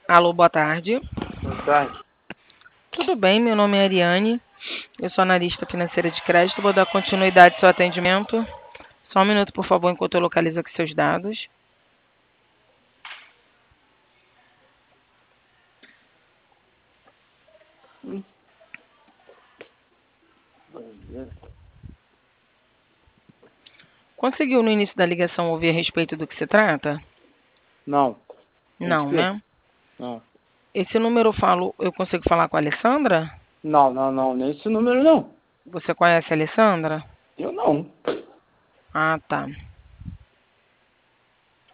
Alô, boa tarde. Boa tarde. Tudo bem? Meu nome é Ariane. Eu sou analista financeira de crédito. Vou dar continuidade ao seu atendimento. Só um minuto, por favor, enquanto eu localizo aqui seus dados. Conseguiu no início da ligação ouvir a respeito do que se trata? Não, tem de Não, quê? né? Não. Esse número eu consigo falar com a Alessandra? Não, nem esse número não. Você conhece a Alessandra? Eu não. Ah, tá.